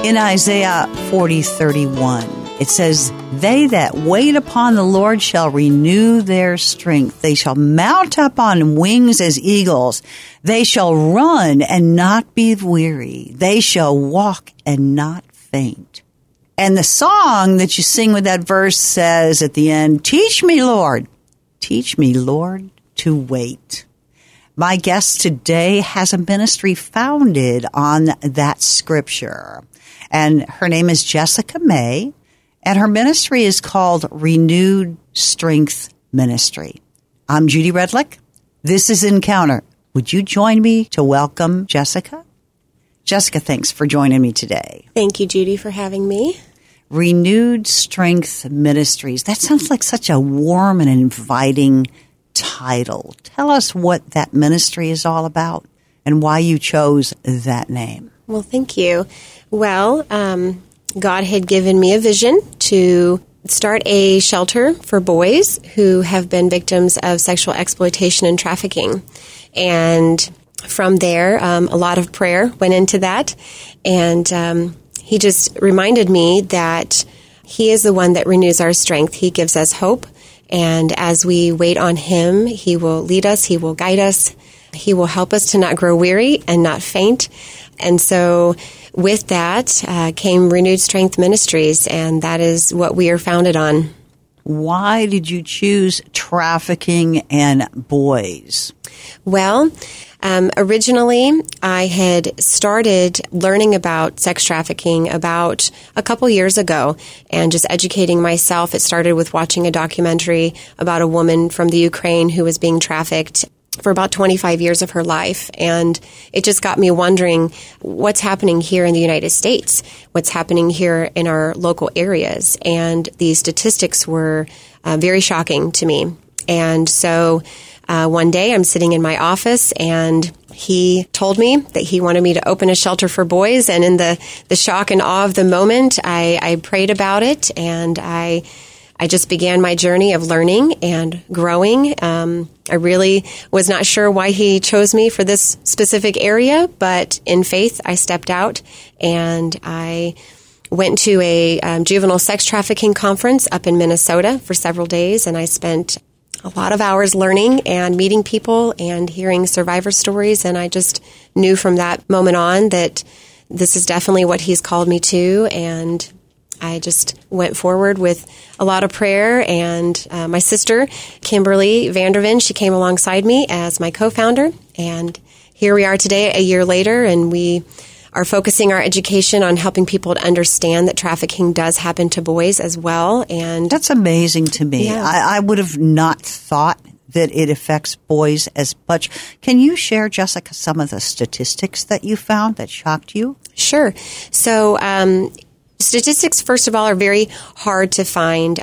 In Isaiah 40:31, it says, "They that wait upon the Lord shall renew their strength. They shall mount up on wings as eagles. They shall run and not be weary. They shall walk and not faint." And the song that you sing with that verse says at the end, teach me, Lord, to wait. My guest today has a ministry founded on that scripture. And her name is Jessica May, and her ministry is called Renewed Strength Ministry. I'm Judy Redlick. This is Encounter. Would you join me to welcome Jessica? Jessica, thanks for joining me today. Thank you, Judy, for having me. Renewed Strength Ministries. That sounds like such a warm and inviting title. Tell us what that ministry is all about and why you chose that name. Well, thank you. Well, God had given me a vision to start a shelter for boys who have been victims of sexual exploitation and trafficking. And from there, a lot of prayer went into that. And he just reminded me that he is the one that renews our strength. He gives us hope. And as we wait on him, he will lead us, he will guide us, he will help us to not grow weary and not faint. And so with that came Renewed Strength Ministries, and that is what we are founded on. Why did you choose trafficking and boys? Well, originally I had started learning about sex trafficking about a couple years ago and just educating myself. It started with watching a documentary about a woman from the Ukraine who was being trafficked for about 25 years of her life. And it just got me wondering what's happening here in the United States, what's happening here in our local areas. And these statistics were very shocking to me. And so one day I'm sitting in my office and he told me that he wanted me to open a shelter for boys. And in the shock and awe of the moment, I prayed about it, and I just began my journey of learning and growing. I really was not sure why he chose me for this specific area, but in faith, I stepped out and I went to a juvenile sex trafficking conference up in Minnesota for several days, and I spent a lot of hours learning and meeting people and hearing survivor stories, and I just knew from that moment on that this is definitely what he's called me to, and I just went forward with a lot of prayer, and my sister, Kimberly Vanderven, she came alongside me as my co-founder, and here we are today, a year later, and we are focusing our education on helping people to understand that trafficking does happen to boys as well. And that's amazing to me. Yeah. I would have not thought that it affects boys as much. Can you share, Jessica, some of the statistics that you found that shocked you? Sure. So, statistics, first of all, are very hard to find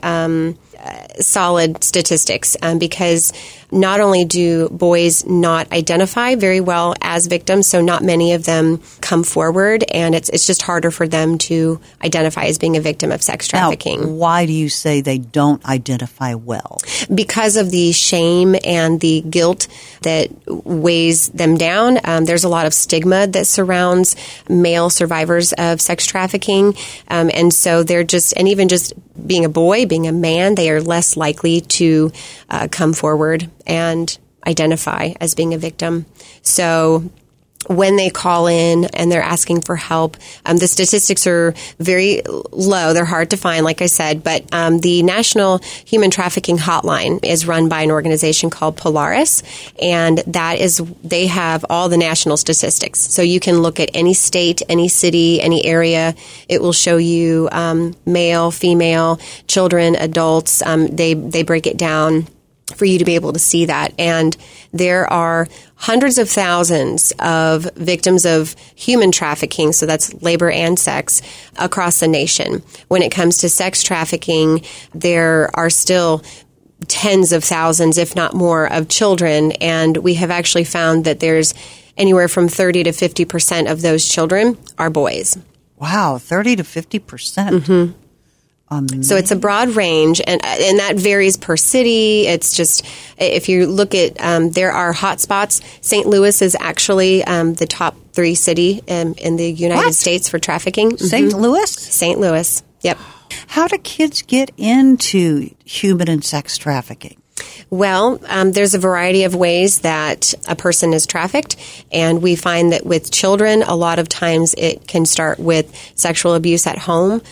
solid statistics because not only do boys not identify very well as victims, so not many of them come forward, and it's just harder for them to identify as being a victim of sex trafficking. Now, why do you say they don't identify well? Because of the shame and the guilt that weighs them down. There's a lot of stigma that surrounds male survivors of sex trafficking, and so they're just, and even just being a boy, being a man, they are less likely to come forward and identify as being a victim. So when they call in and they're asking for help, the statistics are very low. They're hard to find, like I said, but the National Human Trafficking Hotline is run by an organization called Polaris, and they have all the national statistics. So you can look at any state, any city, any area. It will show you male, female, children, adults. They break it down for you to be able to see that. And there are hundreds of thousands of victims of human trafficking, so that's labor and sex, across the nation. When it comes to sex trafficking, there are still tens of thousands, if not more, of children, and we have actually found that there's anywhere from 30 to 50% of those children are boys. Wow, 30 to 50%. Mm-hmm. So it's a broad range, and that varies per city. It's just, if you look at, there are hot spots. St. Louis is actually the top 3 city in the United States for trafficking. St. Louis? St. Louis, yep. How do kids get into human and sex trafficking? Well, there's a variety of ways that a person is trafficked, and we find that with children, a lot of times it can start with sexual abuse at home,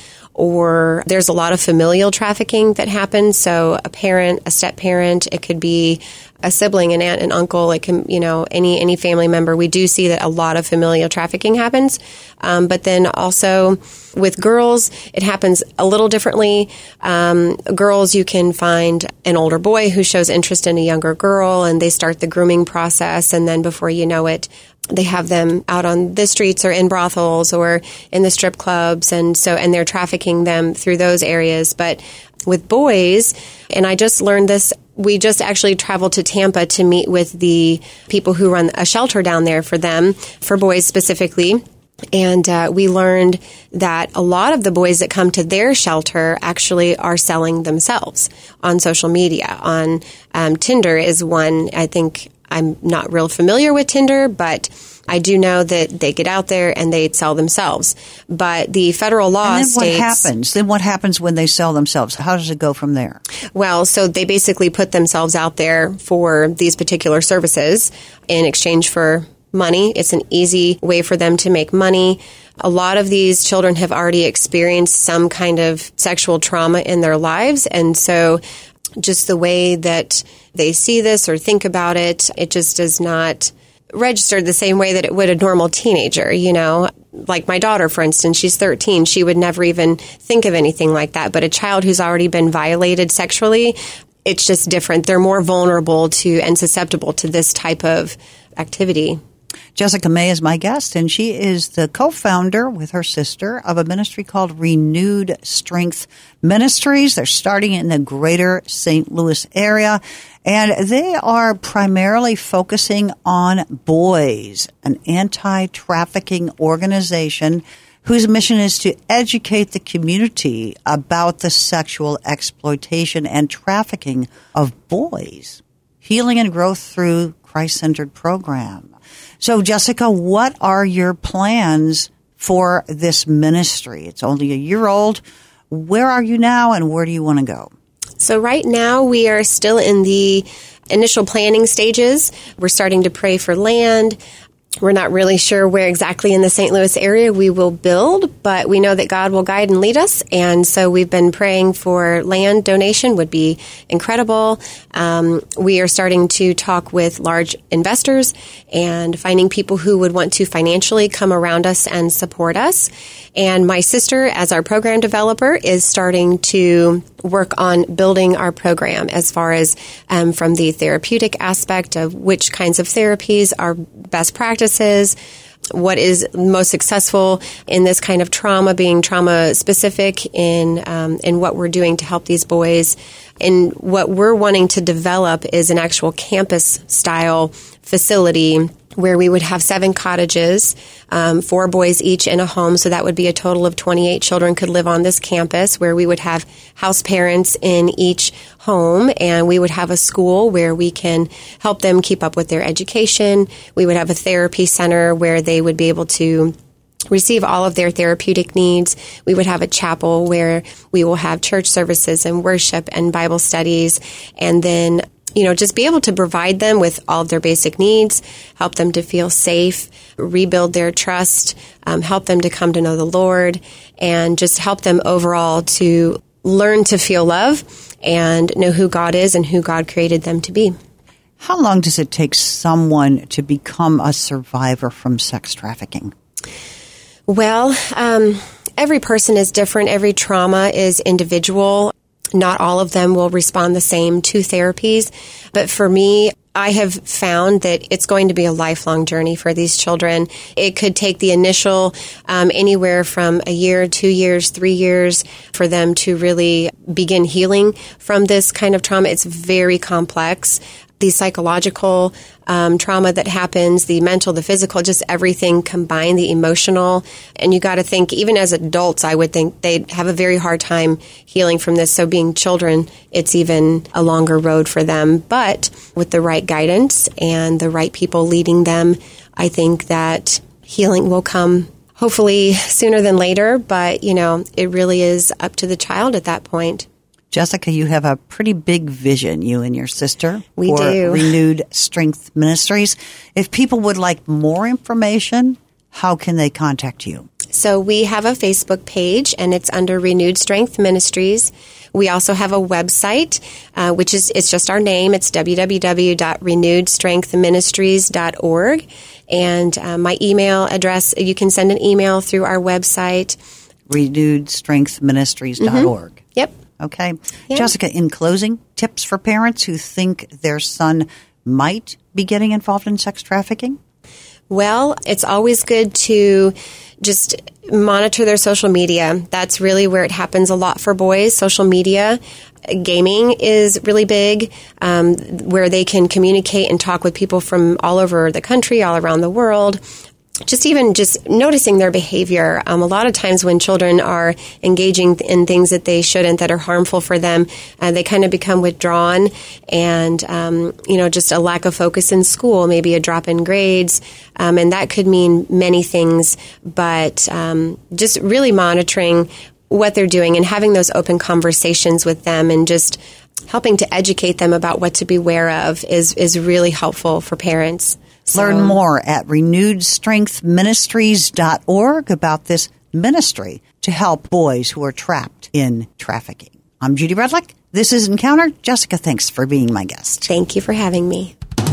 or there's a lot of familial trafficking that happens. So a parent, a step-parent, it could be a sibling, an aunt, an uncle, it can, any family member. We do see that a lot of familial trafficking happens. But then also with girls, it happens a little differently. Girls, you can find an older boy who shows interest in a younger girl, and they start the grooming process, and then before you know it, they have them out on the streets or in brothels or in the strip clubs, and they're trafficking them through those areas. But with boys, and I just learned this, we just actually traveled to Tampa to meet with the people who run a shelter down there for them, for boys specifically. And we learned that a lot of the boys that come to their shelter actually are selling themselves on social media. On Tinder is one. I think I'm not real familiar with Tinder, but I do know that they get out there and they sell themselves. But the federal law states... And then what happens? Then what happens when they sell themselves? How does it go from there? Well, so they basically put themselves out there for these particular services in exchange for money. It's an easy way for them to make money. A lot of these children have already experienced some kind of sexual trauma in their lives, and so just the way that they see this or think about it, it just does not register the same way that it would a normal teenager, Like my daughter, for instance, she's 13. She would never even think of anything like that. But a child who's already been violated sexually, it's just different. They're more vulnerable to and susceptible to this type of activity. Jessica May is my guest, and she is the co-founder with her sister of a ministry called Renewed Strength Ministries. They're starting in the greater St. Louis area, and they are primarily focusing on boys, an anti-trafficking organization whose mission is to educate the community about the sexual exploitation and trafficking of boys. Healing and growth through Christ-centered program. So, Jessica, what are your plans for this ministry? It's only a year old. Where are you now, and where do you want to go? So right now we are still in the initial planning stages. We're starting to pray for land. We're not really sure where exactly in the St. Louis area we will build, but we know that God will guide and lead us. And so we've been praying for land donation would be incredible. We are starting to talk with large investors and finding people who would want to financially come around us and support us. And my sister, as our program developer, is starting to work on building our program as far as from the therapeutic aspect of which kinds of therapies are best practices, what is most successful in this kind of trauma, being trauma specific in what we're doing to help these boys. And what we're wanting to develop is an actual campus style facility where we would have 7 cottages, 4 boys each in a home. So that would be a total of 28 children could live on this campus, where we would have house parents in each home, and we would have a school where we can help them keep up with their education. We would have a therapy center where they would be able to receive all of their therapeutic needs. We would have a chapel where we will have church services and worship and Bible studies, and then just be able to provide them with all of their basic needs, help them to feel safe, rebuild their trust, help them to come to know the Lord, and just help them overall to learn to feel love and know who God is and who God created them to be. How long does it take someone to become a survivor from sex trafficking? Well, every person is different. Every trauma is individual. Not all of them will respond the same to therapies. But for me, I have found that it's going to be a lifelong journey for these children. It could take the initial anywhere from a year, 2 years, 3 years for them to really begin healing from this kind of trauma. It's very complex. the psychological trauma that happens, the mental, the physical, just everything combined, the emotional. And you got to think, even as adults, I would think they'd have a very hard time healing from this. So being children, it's even a longer road for them. But with the right guidance and the right people leading them, I think that healing will come hopefully sooner than later. But, it really is up to the child at that point. Jessica, you have a pretty big vision, you and your sister, we for do. Renewed Strength Ministries. If people would like more information, how can they contact you? So we have a Facebook page, and it's under Renewed Strength Ministries. We also have a website, which it's just our name. It's www.renewedstrengthministries.org. And my email address, you can send an email through our website. RenewedStrengthMinistries.org. Mm-hmm. Yep. Okay. Yeah. Jessica, in closing, tips for parents who think their son might be getting involved in sex trafficking? Well, it's always good to just monitor their social media. That's really where it happens a lot for boys. Social media, gaming is really big, where they can communicate and talk with people from all over the country, all around the world. Just noticing their behavior. A lot of times when children are engaging in things that they shouldn't, that are harmful for them, they kind of become withdrawn, and just a lack of focus in school, maybe a drop in grades, and that could mean many things. But just really monitoring what they're doing and having those open conversations with them, and just helping to educate them about what to beware of is really helpful for parents. Learn more at renewedstrengthministries.org about this ministry to help boys who are trapped in trafficking. I'm Judy Redlick. This is Encounter. Jessica, thanks for being my guest. Thank you for having me.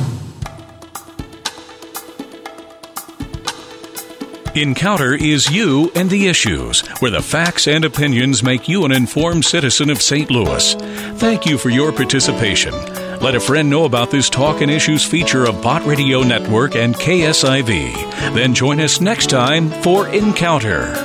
Encounter is you and the issues, where the facts and opinions make you an informed citizen of St. Louis. Thank you for your participation. Let a friend know about this Talk and Issues feature of Bott Radio Network and KSIV. Then join us next time for Encounter.